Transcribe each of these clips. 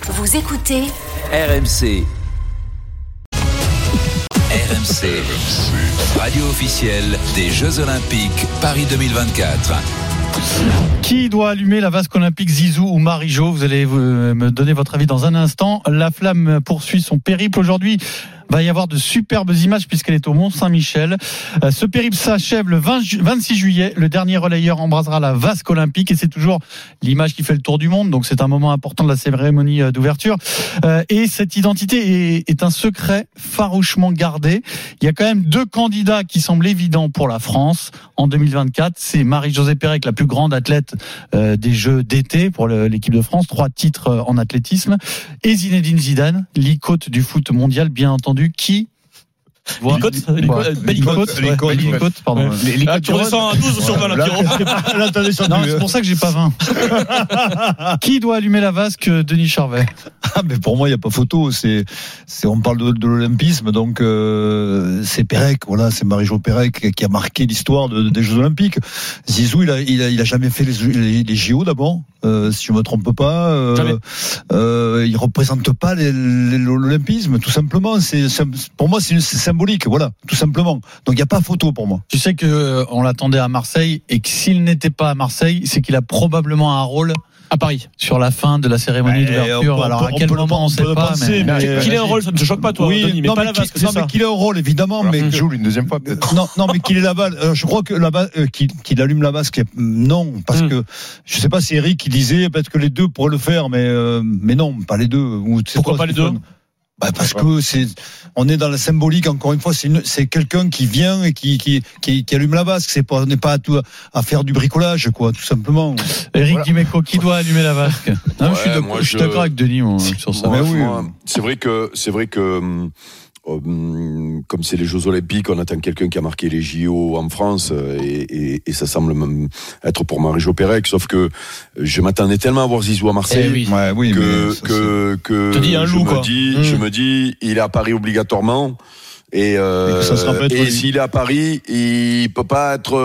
Vous écoutez RMC. RMC, radio officielle des Jeux Olympiques Paris 2024. Qui doit allumer la vasque olympique, Zizou ou Marie-Jo? Vous allez me donner votre avis dans un instant. La flamme poursuit son périple aujourd'hui. Va y avoir de superbes images puisqu'elle est au Mont-Saint-Michel. Ce périple s'achève le 26 juillet. Le dernier relayeur embrasera la vasque olympique et c'est toujours l'image qui fait le tour du monde. Donc c'est un moment important de la cérémonie d'ouverture. Et cette identité est un secret farouchement gardé. Il y a quand même deux candidats qui semblent évidents pour la France en 2024. C'est Marie-Josée Pérec, la plus grande athlète des Jeux d'été pour l'équipe de France. 3 titres en athlétisme. Et Zinedine Zidane, l'icône du foot mondial, bien entendu. Qui L'icône, pardon. Tu redescends à 12 sur 20 là, non, c'est pour ça que j'ai pas 20. Qui doit allumer la vasque, Denis Charvet? Mais pour moi, il n'y a pas photo. On parle de l'olympisme, donc c'est Pérec. Voilà, c'est Marie-Jo Pérec qui a marqué l'histoire des Jeux Olympiques. Zizou, il a jamais fait les JO d'abord, si je me trompe pas. Il représente pas l'olympisme, tout simplement. Pour moi, c'est symbolique, voilà, tout simplement. Donc il n'y a pas photo pour moi. Tu sais que on l'attendait à Marseille et que s'il n'était pas à Marseille, c'est qu'il a probablement un rôle à Paris sur la fin de la cérémonie d'ouverture. Alors à quel moment on ne sait pas, mais qu'il ait un rôle, ça ne te choque pas toi, oui, Denis, mais pas la vasque, c'est ça. Mais qu'il ait un rôle évidemment, alors mais qu'il joue une deuxième fois. Non, mais qu'il ait la balle. Je crois que là-bas qu'il allume la vasque, non, parce que je sais pas si Eric qui disait peut-être que les deux pourraient le faire, mais non, pas les deux. Pourquoi pas les deux? Parce que on est dans la symbolique. Encore une fois, c'est quelqu'un qui vient et qui allume la vasque. On n'est pas à faire du bricolage, quoi, tout simplement. Eric Dimeco, qui doit allumer la vasque? Non, je suis d'accord avec Denis sur ça. Mais oui. C'est vrai que comme c'est les Jeux Olympiques, on attend quelqu'un qui a marqué les JO en France et ça semble même être pour Marie-Jo Pérec, sauf que je m'attendais tellement à voir Zizou à Marseille que je me dis il est à Paris obligatoirement et s'il est à Paris, il peut pas être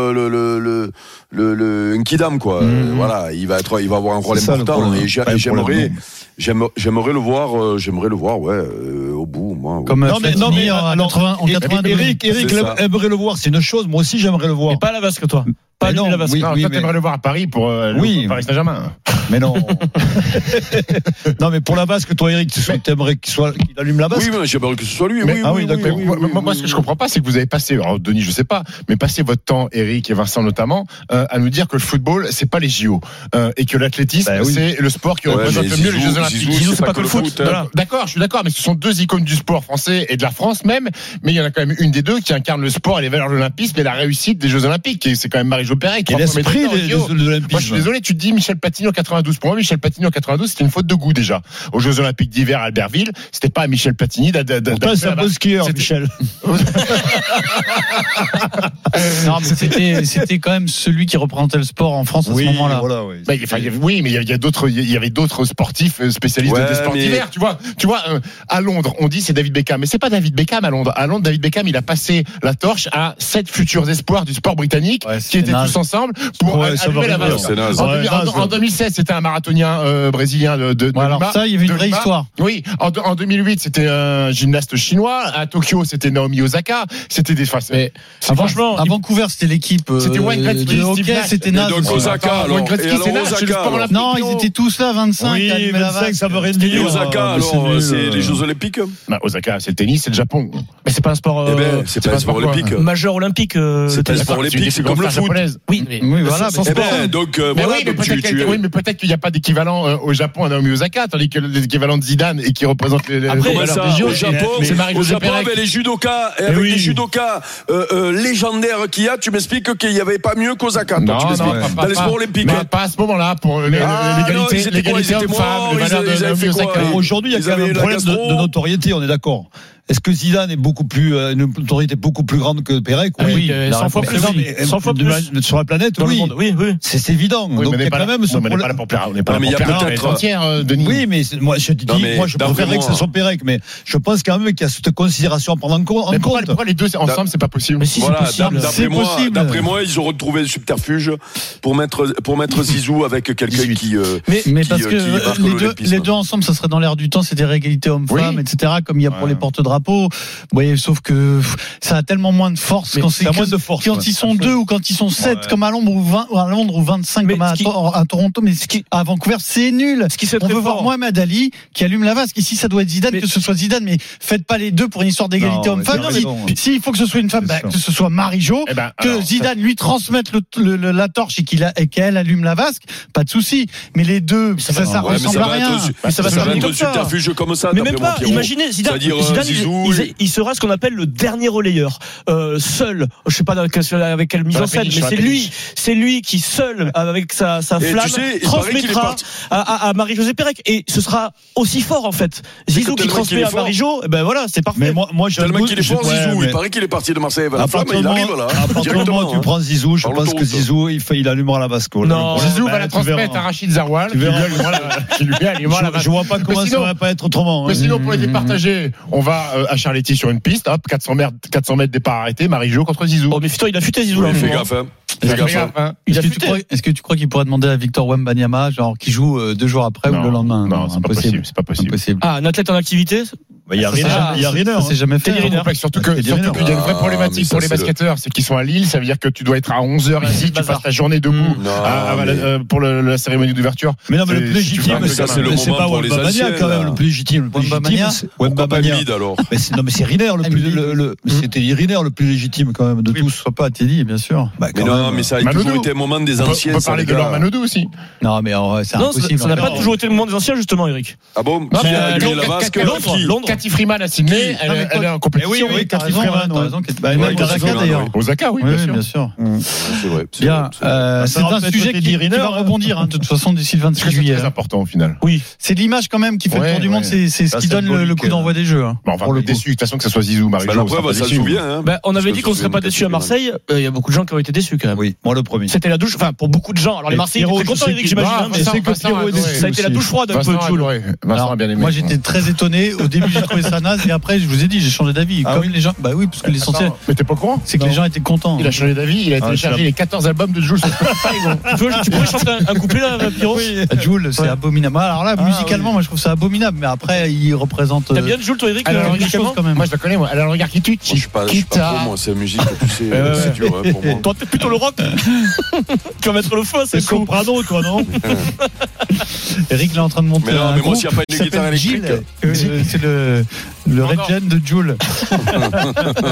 le Nkidam, quoi. Voilà, il va avoir un rôle important et j'aimerais le voir au bout, moi. Comme en 82. Eric aimerait le voir, c'est une chose. Moi aussi, j'aimerais le voir. Mais pas la vasque, toi. Pas non, la vasque. Toi, t'aimerais le voir à Paris pour Paris Saint-Germain. Mais non. Non, mais pour la vasque, toi, Eric, t'aimerais qu'il allume la vasque? Oui, mais j'aimerais que ce soit lui. D'accord. Moi, ce que je comprends pas, c'est que vous avez passé, alors Denis, je sais pas, mais passé votre temps, Eric et Vincent notamment, à nous dire que le football, c'est pas les JO, et que l'athlétisme, c'est le sport qui représente le mieux les Jeux Olympiques. Zizou, c'est pas que le foot. Voilà. D'accord, je suis d'accord, mais ce sont deux icônes du sport français et de la France même, mais il y en a quand même une des deux qui incarne le sport et les valeurs de l'olympisme et la réussite des Jeux Olympiques, et c'est quand même Marie-Jo Pérec. Et l'esprit de l'olympisme. Moi, je suis désolé, tu te dis Michel Platini en 92. Pour moi, Michel Platini en 92, c'était une faute de goût déjà. Aux Jeux Olympiques d'hiver à Albertville, c'était pas à Michel Platini c'est un bon skieur, Michel. Non, mais c'était quand même celui qui représentait le sport en France à ce moment-là. Voilà, mais il y avait d'autres sportifs spécialistes des sports d'hiver, tu vois, à Londres, on dit c'est David Beckham, mais c'est pas David Beckham à Londres. À Londres, David Beckham, il a passé la torche à 7 futurs espoirs du sport britannique qui étaient tous ensemble pour allumer la vasque. En 2016, c'était un marathonien brésilien de alors Lima, ça, il y avait une vraie Lima. histoire. Oui, en 2008, c'était un gymnaste chinois. À Tokyo, c'était Naomi Osaka. C'était des faces. Franchement, à Vancouver, c'était l'équipe. C'était Wayne Gretzky, de hockey, c'était naze. Donc Osaka, alors. Non, ils étaient tous là, 25. Oui, 25, ça veut rien dire. Osaka, alors, c'est les Jeux Olympiques. Osaka, c'est le tennis, c'est le Japon. Mais c'est pas un sport. C'est pas un sport olympique. Majeur olympique. C'est un sport olympique, c'est comme le foot. Oui, voilà. Donc mais peut-être qu'il n'y a pas d'équivalent au Japon à Naomi Osaka, tandis que l'équivalent de Zidane et qui représente les au Japon, avec les judokas, les judokas légendaires qu'il y a, tu m'expliques qu'il n'y avait pas mieux qu'Osaka. Non, dans les sports olympiques. Pas à ce moment-là, pour l'égalité homme-femme, les valeurs de Naomi Osaka. Aujourd'hui, il y a quand même un problème de notoriété, on est d'accord. Est-ce que Zidane est beaucoup plus une autorité beaucoup plus grande que Pérec? Oui, 100 fois plus. 100 fois plus sur la planète. Dans le monde. Oui. C'est évident. Oui, donc on n'est pas là même. On n'est pas là pour plaire. On n'est pas là pour plaire entière, Denis. Oui, mais moi je te dis, moi je préférerais que ce soit Pérec, mais je pense quand même qu'il y a cette considération à prendre en compte. Pourquoi les deux ensemble c'est pas possible? Mais si c'est possible. D'après moi, ils auront trouvé le subterfuge pour mettre Zizou avec quelqu'un qui. Mais parce que les deux ensemble, ça serait dans l'air du temps, c'est des régalités hommes-femmes, etc. Comme il y a pour les porte-drapeaux. Oui, sauf que ça a tellement moins de force quand ils sont 2 ou quand ils sont 7 comme à Londres ou 25 comme à Toronto, mais à Vancouver, c'est nul. On veut voir Mohamed Ali qui allume la vasque. Ici, ça doit être Zidane, que ce soit Zidane, mais faites pas les deux pour une histoire d'égalité homme-femme. Si il faut que ce soit une femme, que ce soit Marie-Jo, que Zidane lui transmette la torche et qu'elle allume la vasque, pas de souci. Mais les deux, ça ressemble à rien. Ça va être un subterfuge comme ça. Mais même pas. Imaginez, Zidane, il sera ce qu'on appelle le dernier relayeur, seul. Je sais pas avec quelle mise en scène, mais c'est lui qui seul avec sa flamme transmettra à Marie-Josée Pérec, et ce sera aussi fort en fait. Zizou qui transmet à Marie-Jo, ben voilà, c'est parfait. Mais moi tellement qu'il est fort, Zizou. Il paraît qu'il est parti de Marseille vers la flamme, il arrive là. À partir du moment où tu prends Zizou, je pense que Zizou il allumera la vasque. Non, Zizou va la transmettre à Rachid Zaroual, qui lui allumera la vasque. Je vois pas comment ça va pas être autrement. Mais sinon, pour les départager, on va à Charletti sur une piste, hop, 400 mètres départ arrêté, Marie-Jo contre Zizou. Oh mais putain, il a futé Zizou là. Fais gaffe. Est-ce que tu crois qu'il pourrait demander à Victor Wembanyama, genre qui joue 2 jours après ou le lendemain? Non, c'est pas possible. Ah, un athlète en activité? Il y a Riner. Ça s'est jamais fait. Surtout qu'il y a une vraie problématique pour les basketteurs, c'est qu'ils sont à Lille, ça veut dire que tu dois être à 11h ici, tu passes ta journée debout pour la cérémonie d'ouverture. Mais non, mais le plus légitime, c'est pas Wembanyama quand même, le plus légitime. Wembanyama alors. Non, mais c'est Riner c'était Riner le plus légitime quand même de tous. Soit pas Teddy, bien sûr. Mais non, mais ça a toujours été un moment des anciens. On peut parler de Laure Manodou aussi. Non, mais c'est impossible. Ça n'a pas toujours été le moment des anciens justement, Eric. Ah bon? Londres. Cathy Freeman a signé, elle est en compétition. Oui, Cathy Freeman, t'as raison. Même Osaka d'ailleurs. Osaka, oui, bien sûr. C'est vrai. Bien. C'est un sujet qui va rebondir, de toute façon, d'ici le 26 juillet. C'est très important au final. Oui. C'est l'image quand même qui fait le tour du monde, c'est ce qui donne le coup d'envoi des jeux. On est déçus, de toute façon, que ce soit Zizou ou Marie-Jo. La preuve, ça se souvient. On avait dit qu'on ne serait pas déçus à Marseille. Il y a beaucoup de gens qui ont été déçus quand même. Oui, moi le premier. C'était la douche, enfin pour beaucoup de gens. Alors les Marseillais étaient très contents, Eric, j'imagine. Ça a été la douche froide un peu. Vincent a bien aimé. Moi j'étais très étonné. Au début j'ai trouvé ça naze et après je vous ai dit j'ai changé d'avis. Comme les gens, bah oui, parce que l'essentiel. Mais t'es pas au courant? C'est que les gens étaient contents. Il a changé d'avis. Il a téléchargé les 14 albums de Jules. Tu pourrais chanter un couplet là, Pierrot? Jules, c'est abominable. Alors là, musicalement, moi je trouve ça abominable, mais après il représente. T'aimes bien Jules, toi, Eric? Moi je la connais. Elle a le regard qui tue. Je suis pas pour moi, c'est la musique, tu sais, c'est dur pour moi. Toi, t'es plutôt le rock. Tu vas mettre le feu, c'est soprano, toi, non? Eric, il est en train de monter. Mais non, mais moi, s'il n'y a pas une guitare électrique. C'est le Red Gen de Jules.